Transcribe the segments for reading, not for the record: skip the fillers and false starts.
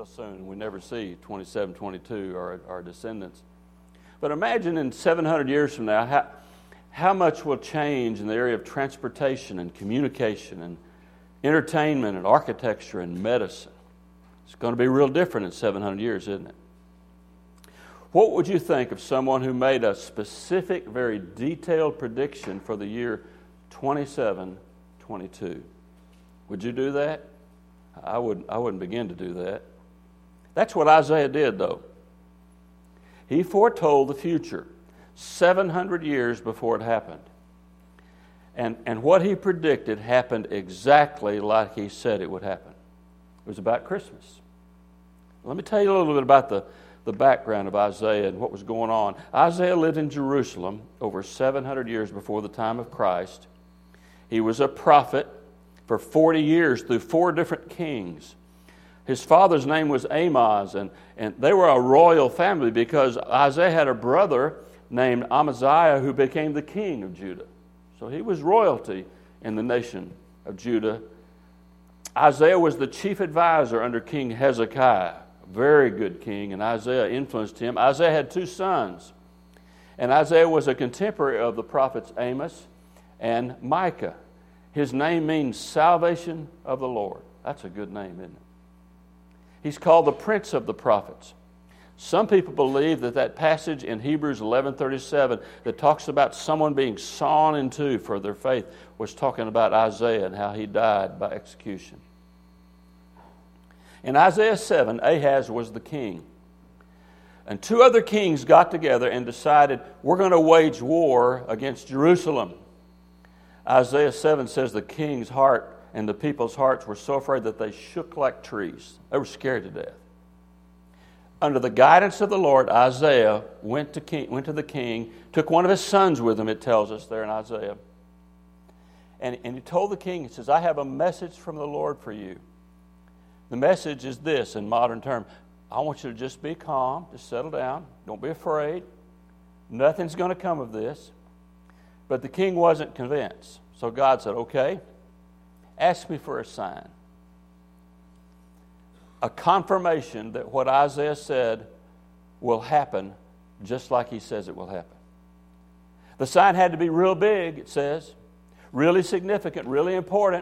soon. We never see 27, 22 or our descendants. But imagine in 700 years from now, how much will change in the area of transportation and communication and entertainment and architecture and medicine. It's going to be real different in 700 years, isn't it? What would you think of someone who made a specific, very detailed prediction for the year 2722? Would you do that? I wouldn't begin to do that. That's what Isaiah did, though. He foretold the future 700 years before it happened. And what he predicted happened exactly like he said it would happen. It was about Christmas. Let me tell you a little bit about the background of Isaiah and what was going on. Isaiah lived in Jerusalem over 700 years before the time of Christ. He was a prophet for 40 years through 4 different kings. His father's name was Amoz, and they were a royal family because Isaiah had a brother named Amaziah who became the king of Judah. So he was royalty in the nation of Judah. Isaiah was the chief advisor under King Hezekiah, a very good king, and Isaiah influenced him. Isaiah had 2 sons, and Isaiah was a contemporary of the prophets Amos and Micah. His name means salvation of the Lord. That's a good name, isn't it? He's called the Prince of the Prophets. Some people believe that passage in Hebrews 11:37 that talks about someone being sawn in two for their faith was talking about Isaiah and how he died by execution. In Isaiah 7, Ahaz was the king. And 2 other kings got together and decided, we're going to wage war against Jerusalem. Isaiah 7 says the king's heart and the people's hearts were so afraid that they shook like trees. They were scared to death. Under the guidance of the Lord, Isaiah went to the king, took one of his sons with him, it tells us there in Isaiah. And he told the king, he says, I have a message from the Lord for you. The message is this in modern terms. I want you to just be calm, just settle down, don't be afraid. Nothing's going to come of this. But the king wasn't convinced. So God said, okay, ask me for a sign. A confirmation that what Isaiah said will happen just like he says it will happen. The sign had to be real big, it says. Really significant, really important.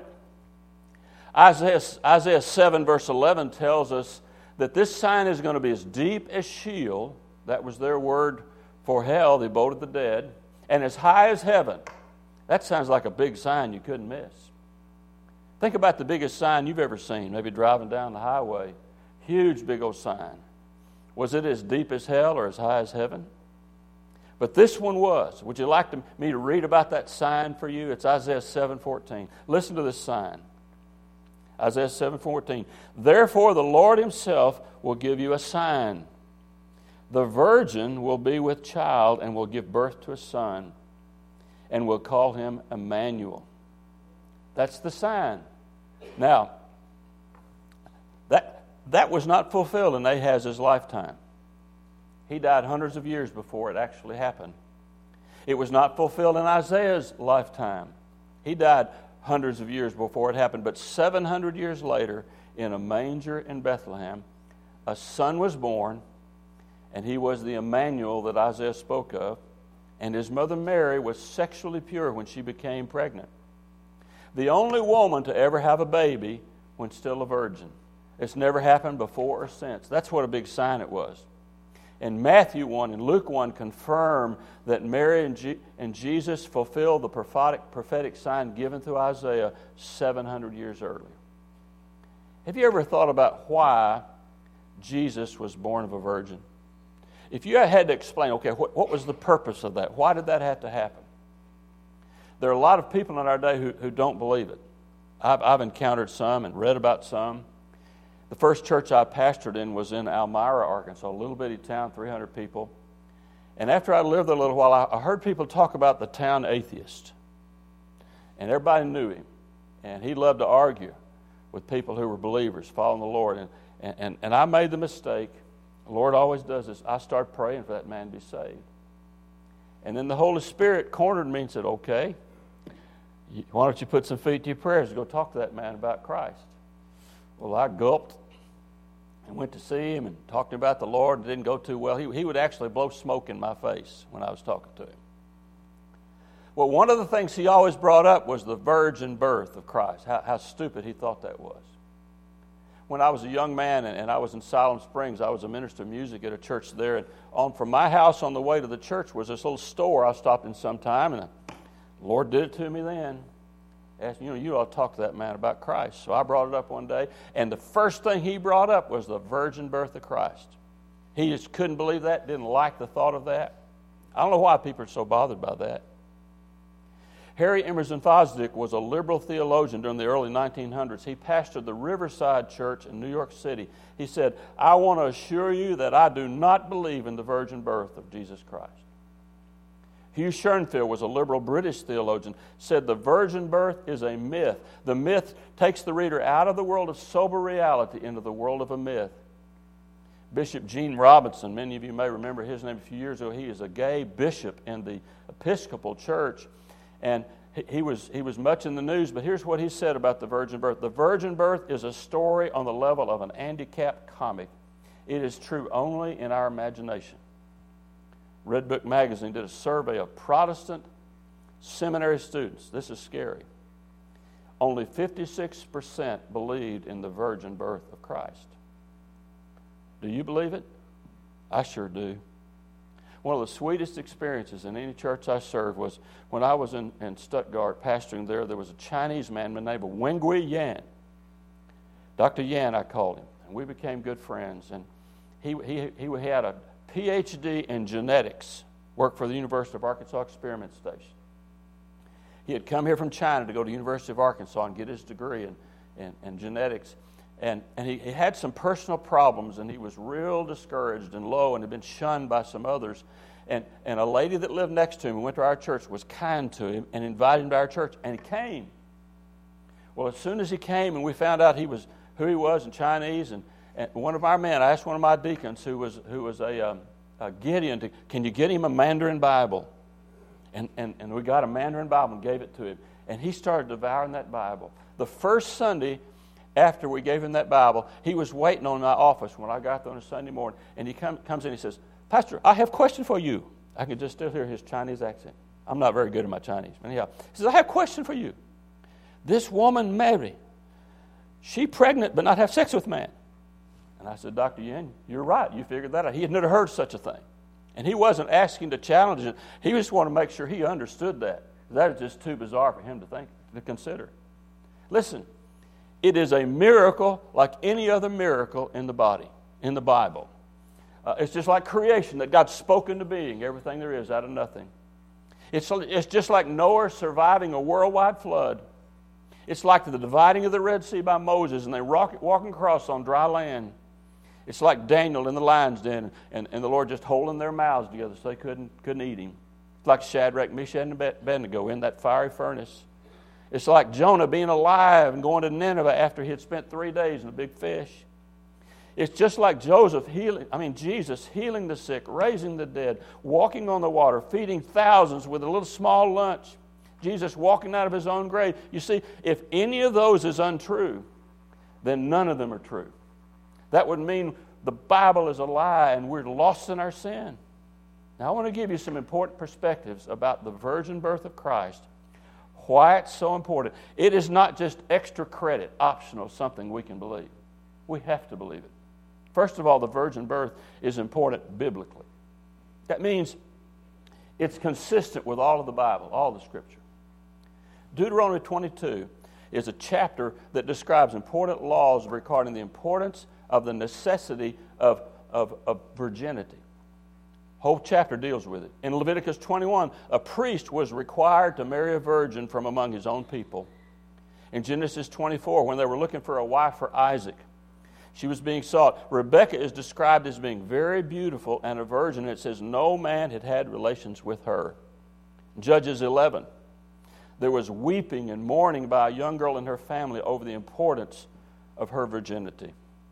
Isaiah 7 verse 11 tells us that this sign is going to be as deep as Sheol. That was their word for hell, the abode of the dead. And as high as heaven. That sounds like a big sign you couldn't miss. Think about the biggest sign you've ever seen, maybe driving down the highway. Huge, big old sign. Was it as deep as hell or as high as heaven? But this one was. Would you like me to read about that sign for you? It's Isaiah 7:14. Listen to this sign. Isaiah 7:14. Therefore the Lord himself will give you a sign. The virgin will be with child and will give birth to a son and will call him Emmanuel. That's the sign. Now, that was not fulfilled in Ahaz's lifetime. He died hundreds of years before it actually happened. It was not fulfilled in Isaiah's lifetime. He died hundreds of years before it happened. But 700 years later, in a manger in Bethlehem, a son was born, and he was the Emmanuel that Isaiah spoke of. And his mother Mary was sexually pure when she became pregnant. The only woman to ever have a baby when still a virgin. It's never happened before or since. That's what a big sign it was. And Matthew 1 and Luke 1 confirm that Mary and Jesus fulfilled the prophetic sign given through Isaiah 700 years earlier. Have you ever thought about why Jesus was born of a virgin? If you had to explain, okay, what was the purpose of that? Why did that have to happen? There are a lot of people in our day who don't believe it. I've encountered some and read about some. The first church I pastored in was in Elmira, Arkansas, a little bitty town, 300 people. And after I lived there a little while, I heard people talk about the town atheist. And everybody knew him. And he loved to argue with people who were believers, following the Lord. And I made the mistake. The Lord always does this. I started praying for that man to be saved. And then the Holy Spirit cornered me and said, okay, why don't you put some feet to your prayers and go talk to that man about Christ? Well, I gulped, and went to see him and talked to him about the Lord. It didn't go too well. He would actually blow smoke in my face when I was talking to him. Well, one of the things he always brought up was the virgin birth of Christ, how stupid he thought that was. When I was a young man and I was in Siloam Springs, I was a minister of music at a church there. And from my house on the way to the church was this little store I stopped in sometime, and the Lord did it to me then. Asked, you ought to talk to that man about Christ. So I brought it up one day, and the first thing he brought up was the virgin birth of Christ. He just couldn't believe that, didn't like the thought of that. I don't know why people are so bothered by that. Harry Emerson Fosdick was a liberal theologian during the early 1900s. He pastored the Riverside Church in New York City. He said, I want to assure you that I do not believe in the virgin birth of Jesus Christ. Hugh Schonfield was a liberal British theologian, said the virgin birth is a myth. The myth takes the reader out of the world of sober reality into the world of a myth. Bishop Gene Robinson, many of you may remember his name a few years ago. He is a gay bishop in the Episcopal Church, and he was much in the news, but here's what he said about the virgin birth. The virgin birth is a story on the level of an handicapped comic. It is true only in our imagination. Red Book Magazine did a survey of Protestant seminary students. This is scary. Only 56% believed in the virgin birth of Christ. Do you believe it? I sure do. One of the sweetest experiences in any church I served was when I was in Stuttgart pastoring there. There was a Chinese man by the name of Wengui Yan. Dr. Yan, I called him, and we became good friends. And he had a PhD in genetics, worked for the University of Arkansas Experiment Station. He had come here from China to go to the University of Arkansas and get his degree in genetics. And he had some personal problems, and he was real discouraged and low and had been shunned by some others. And a lady that lived next to him and went to our church was kind to him and invited him to our church, and he came. Well, as soon as he came and we found out who he was in Chinese, and one of our men, I asked one of my deacons who was a Gideon, can you get him a Mandarin Bible? And we got a Mandarin Bible and gave it to him. And he started devouring that Bible. The first Sunday after we gave him that Bible, he was waiting on my office when I got there on a Sunday morning. And he comes in and he says, Pastor, I have a question for you. I can just still hear his Chinese accent. I'm not very good at my Chinese. But anyhow, he says, I have a question for you. This woman, Mary, she pregnant but not have sex with man. And I said, Dr. Yin, you're right. You figured that out. He had never heard such a thing. And he wasn't asking to challenge it. He just wanted to make sure he understood that. That is just too bizarre for him to consider. Listen, it is a miracle like any other miracle in the Bible. It's just like creation, that God spoke into being everything there is out of nothing. It's just like Noah surviving a worldwide flood. It's like the dividing of the Red Sea by Moses and they walking across on dry land. It's like Daniel in the lion's den and the Lord just holding their mouths together so they couldn't eat him. It's like Shadrach, Meshach, and Abednego in that fiery furnace. It's like Jonah being alive and going to Nineveh after he had spent 3 days in a big fish. It's just like Jesus healing the sick, raising the dead, walking on the water, feeding thousands with a little small lunch. Jesus walking out of his own grave. You see, if any of those is untrue, then none of them are true. That would mean the Bible is a lie and we're lost in our sin. Now I want to give you some important perspectives about the virgin birth of Christ, why it's so important. It is not just extra credit, optional, something we can believe. We have to believe it. First of all, the virgin birth is important biblically. That means it's consistent with all of the Bible, all the Scripture. Deuteronomy 22 is a chapter that describes important laws regarding the importance of the necessity of virginity. Whole chapter deals with it. In Leviticus 21, a priest was required to marry a virgin from among his own people. In Genesis 24, when they were looking for a wife for Isaac, she was being sought. Rebekah is described as being very beautiful and a virgin. And it says no man had had relations with her. Judges 11, there was weeping and mourning by a young girl and her family over the importance of her virginity.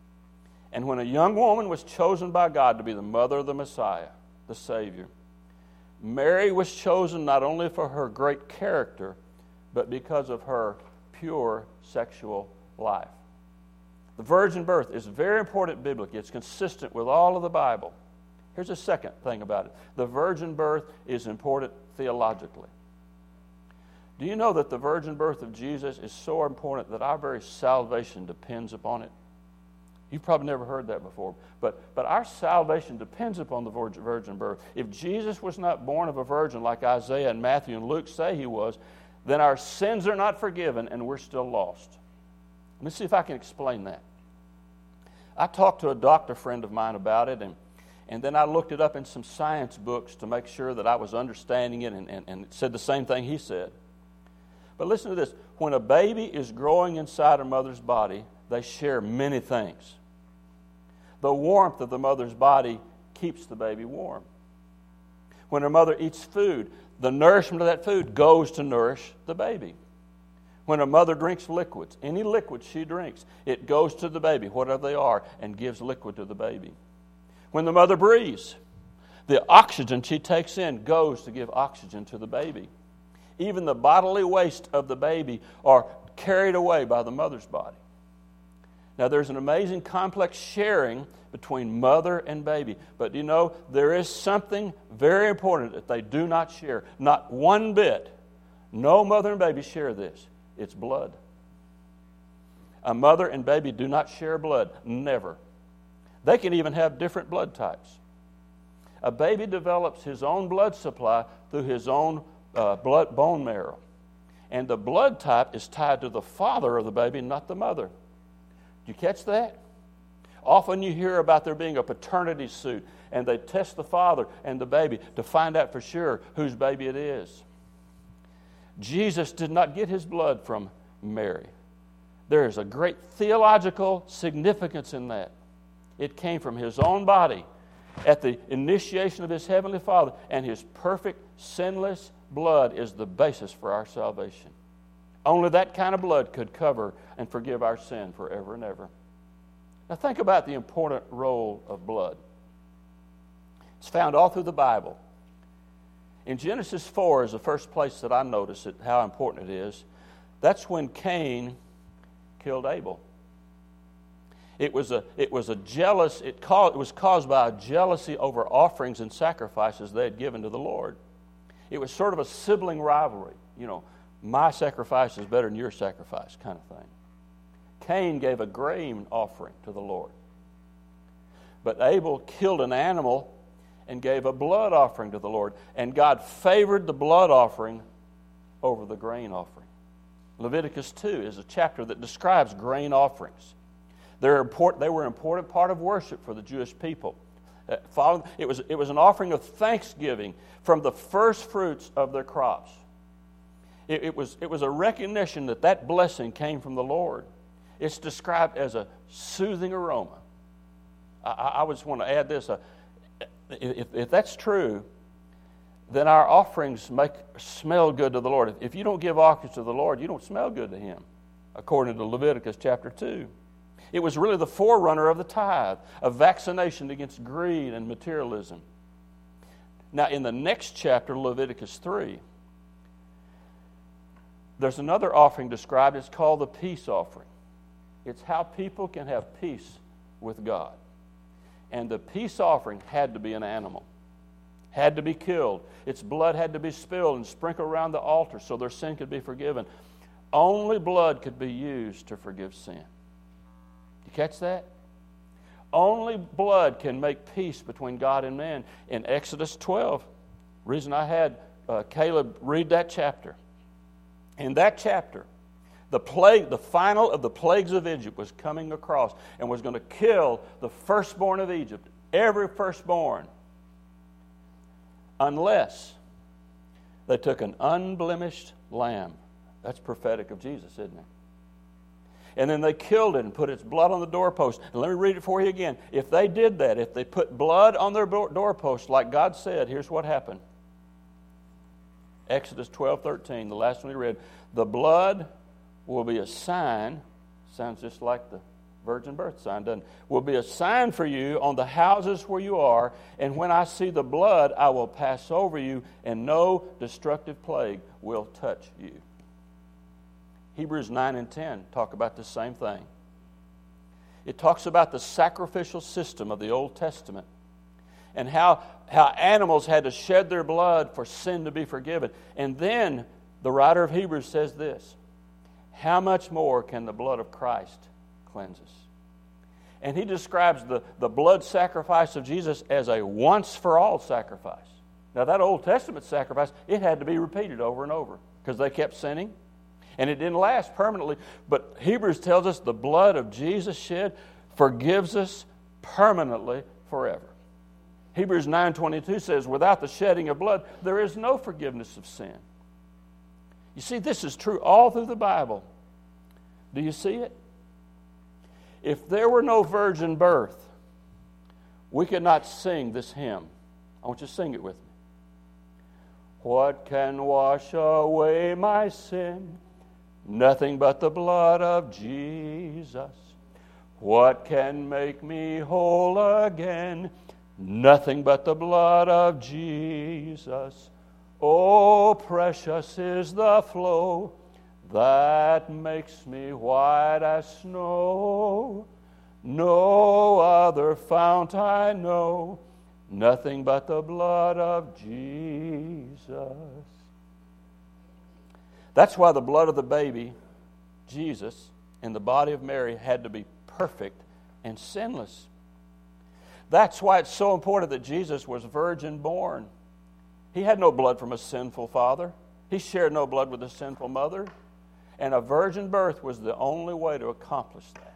And when a young woman was chosen by God to be the mother of the Messiah, the Savior, Mary was chosen not only for her great character, but because of her pure sexual life. The virgin birth is very important biblically. It's consistent with all of the Bible. Here's a second thing about it. The virgin birth is important theologically. Do you know that the virgin birth of Jesus is so important that our very salvation depends upon it? You've probably never heard that before. But our salvation depends upon the virgin birth. If Jesus was not born of a virgin like Isaiah and Matthew and Luke say he was, then our sins are not forgiven and we're still lost. Let me see if I can explain that. I talked to a doctor friend of mine about it, and then I looked it up in some science books to make sure that I was understanding it, and it said the same thing he said. But listen to this. When a baby is growing inside a mother's body, they share many things. The warmth of the mother's body keeps the baby warm. When a mother eats food, the nourishment of that food goes to nourish the baby. When a mother drinks liquids, any liquid she drinks, it goes to the baby, whatever they are, and gives liquid to the baby. When the mother breathes, the oxygen she takes in goes to give oxygen to the baby. Even the bodily waste of the baby are carried away by the mother's body. Now, there's an amazing complex sharing between mother and baby. But do you know, there is something very important that they do not share. Not one bit. No mother and baby share this. It's blood. A mother and baby do not share blood. Never. They can even have different blood types. A baby develops his own blood supply through his own bone marrow. And the blood type is tied to the father of the baby, not the mother. Did you catch that? Often you hear about there being a paternity suit, and they test the father and the baby to find out for sure whose baby it is. Jesus did not get his blood from Mary. There is a great theological significance in that. It came from his own body at the initiation of his heavenly Father, and his perfect, sinless blood is the basis for our salvation. Only that kind of blood could cover and forgive our sin forever and ever. Now think about the important role of blood. It's found all through the Bible. In Genesis 4 is the first place that I notice it, how important it is. That's when Cain killed Abel. It was caused by a jealousy over offerings and sacrifices they had given to the Lord. It was sort of a sibling rivalry. You know, my sacrifice is better than your sacrifice kind of thing. Cain gave a grain offering to the Lord. But Abel killed an animal and gave a blood offering to the Lord. And God favored the blood offering over the grain offering. Leviticus 2 is a chapter that describes grain offerings. They were an important part of worship for the Jewish people. It was an offering of thanksgiving from the first fruits of their crops. It was a recognition that blessing came from the Lord. It's described as a soothing aroma. I just want to add this. If that's true, then our offerings smell good to the Lord. If you don't give offerings to the Lord, you don't smell good to Him, according to Leviticus chapter 2. It was really the forerunner of the tithe, of vaccination against greed and materialism. Now, in the next chapter, Leviticus 3, there's another offering described. It's called the peace offering. It's how people can have peace with God. And the peace offering had to be an animal, had to be killed. Its blood had to be spilled and sprinkled around the altar so their sin could be forgiven. Only blood could be used to forgive sin. You catch that? Only blood can make peace between God and man. In Exodus 12, reason I had Caleb read that chapter. In that chapter, the final of the plagues of Egypt was coming across and was going to kill the firstborn of Egypt, every firstborn, unless they took an unblemished lamb. That's prophetic of Jesus, isn't it? And then they killed it and put its blood on the doorpost. And let me read it for you again. If they did that, if they put blood on their doorpost like God said, here's what happened. Exodus 12:13, the last one we read. The blood will be a sign, sounds just like the virgin birth sign, doesn't it? Will be a sign for you on the houses where you are, and when I see the blood, I will pass over you, and no destructive plague will touch you. Hebrews 9 and 10 talk about the same thing. It talks about the sacrificial system of the Old Testament and how animals had to shed their blood for sin to be forgiven. And then the writer of Hebrews says this, how much more can the blood of Christ cleanse us? And he describes the blood sacrifice of Jesus as a once-for-all sacrifice. Now, that Old Testament sacrifice, it had to be repeated over and over because they kept sinning, and it didn't last permanently. But Hebrews tells us the blood of Jesus shed forgives us permanently forever. Hebrews 9:22 says, without the shedding of blood, there is no forgiveness of sin. You see, this is true all through the Bible. Do you see it? If there were no virgin birth, we could not sing this hymn. I want you to sing it with me. What can wash away my sin? Nothing but the blood of Jesus. What can make me whole again? Nothing but the blood of Jesus. Oh, precious is the flow that makes me white as snow. No other fount I know, nothing but the blood of Jesus. That's why the blood of the baby, Jesus, in the body of Mary had to be perfect and sinless. That's why it's so important that Jesus was virgin born. He had no blood from a sinful father. He shared no blood with a sinful mother. And a virgin birth was the only way to accomplish that.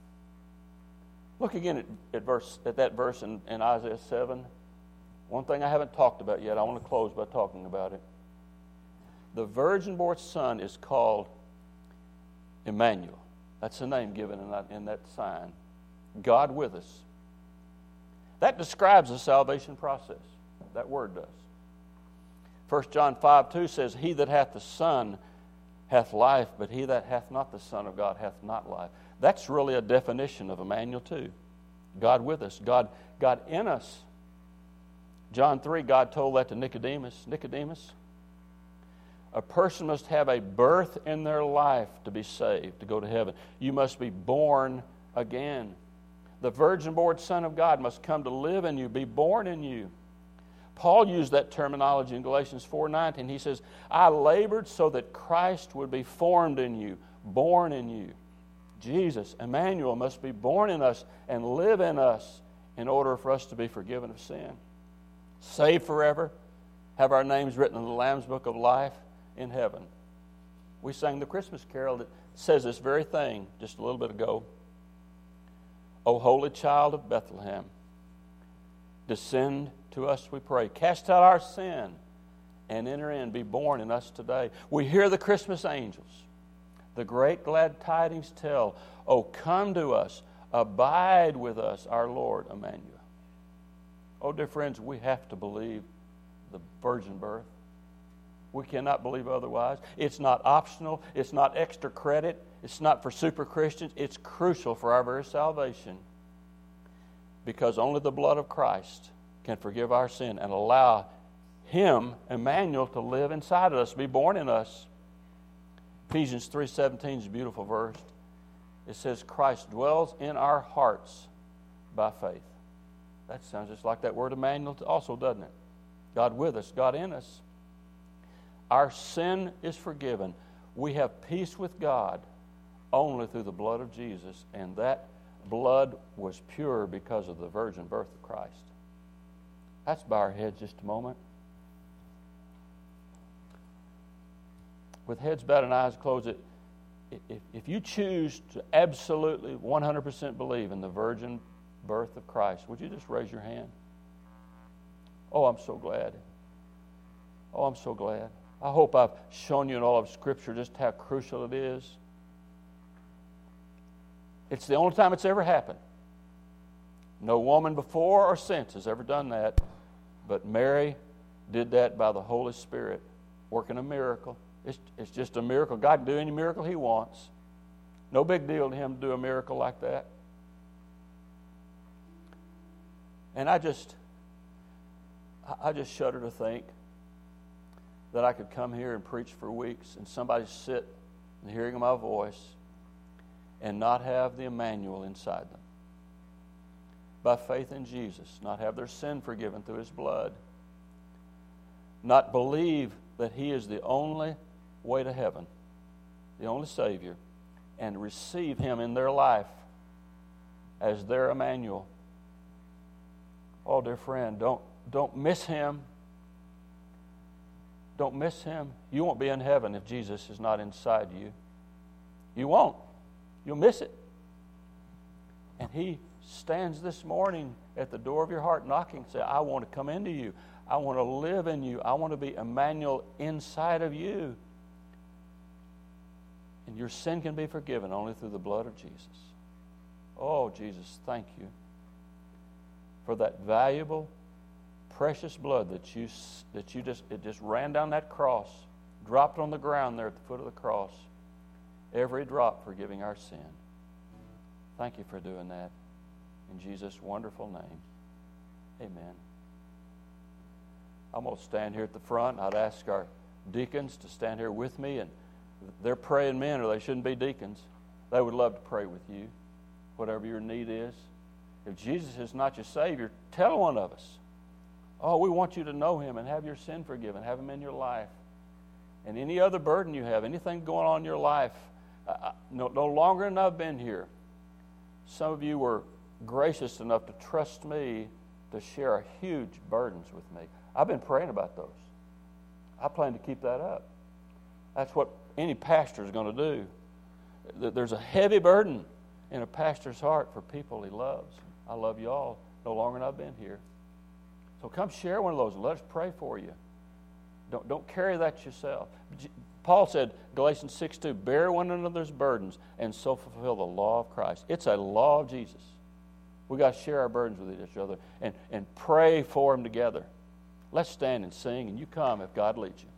Look again at that verse in Isaiah 7. One thing I haven't talked about yet, I want to close by talking about it. The virgin-born son is called Emmanuel. That's the name given in that sign. God with us. That describes the salvation process. That word does. 1 John 5:2 says, he that hath the Son hath life, but he that hath not the Son of God hath not life. That's really a definition of Emmanuel too. God with us, God in us. John 3, God told that to Nicodemus. Nicodemus, a person must have a birth in their life to be saved, to go to heaven. You must be born again. The virgin-born Son of God must come to live in you, be born in you. Paul used that terminology in Galatians 4:19. He says, I labored so that Christ would be formed in you, born in you. Jesus, Emmanuel, must be born in us and live in us in order for us to be forgiven of sin. Saved forever, have our names written in the Lamb's Book of Life in heaven. We sang the Christmas carol that says this very thing just a little bit ago. O holy child of Bethlehem, descend to us, we pray. Cast out our sin and enter in, be born in us today. We hear the Christmas angels. The great glad tidings tell, oh, come to us, abide with us, our Lord Emmanuel. Oh, dear friends, we have to believe the virgin birth. We cannot believe otherwise. It's not optional. It's not extra credit. It's not for super Christians. It's crucial for our very salvation. Because only the blood of Christ can forgive our sin and allow Him, Emmanuel, to live inside of us, be born in us. Ephesians 3:17 is a beautiful verse. It says, Christ dwells in our hearts by faith. That sounds just like that word Emmanuel also, doesn't it? God with us, God in us. Our sin is forgiven. We have peace with God only through the blood of Jesus, and that blood was pure because of the virgin birth of Christ. Let's bow our heads just a moment. With heads bowed and eyes closed, if you choose to absolutely 100% believe in the virgin birth of Christ, would you just raise your hand? Oh, I'm so glad. Oh, I'm so glad. I hope I've shown you in all of Scripture just how crucial it is. It's the only time it's ever happened. No woman before or since has ever done that, but Mary did that by the Holy Spirit, working a miracle. It's just a miracle. God can do any miracle He wants. No big deal to Him to do a miracle like that. And I just shudder to think that I could come here and preach for weeks and somebody sit in the hearing of my voice and not have the Emmanuel inside them. by faith in Jesus, not have their sin forgiven through His blood, not believe that He is the only way to heaven, the only Savior, and receive Him in their life as their Emmanuel. Oh, dear friend, don't miss Him. Don't miss Him. You won't be in heaven if Jesus is not inside you. You won't. You'll miss it. And He stands this morning at the door of your heart knocking and say, I want to come into you. I want to live in you. I want to be Emmanuel inside of you. And your sin can be forgiven only through the blood of Jesus. Oh, Jesus, thank you for that valuable, precious blood that you just ran down that cross, dropped on the ground there at the foot of the cross. Every drop forgiving our sin. Thank you for doing that. In Jesus' wonderful name, amen. I'm going to stand here at the front. I'd ask our deacons to stand here with me. And they're praying men, or they shouldn't be deacons. They would love to pray with you, whatever your need is. If Jesus is not your Savior, tell one of us. Oh, we want you to know Him and have your sin forgiven. Have Him in your life. And any other burden you have, anything going on in your life, no longer than I've been here, some of you were gracious enough to trust me to share huge burdens with me. I've been praying about those. I plan to keep that up. That's what any pastor is going to do. There's a heavy burden in a pastor's heart for people he loves. I love you all no longer than I've been here. So come share one of those and let us pray for you. Don't carry that yourself. Paul said, Galatians 6:2, bear one another's burdens and so fulfill the law of Christ. It's a law of Jesus. We've got to share our burdens with each other and pray for them together. Let's stand and sing, and you come if God leads you.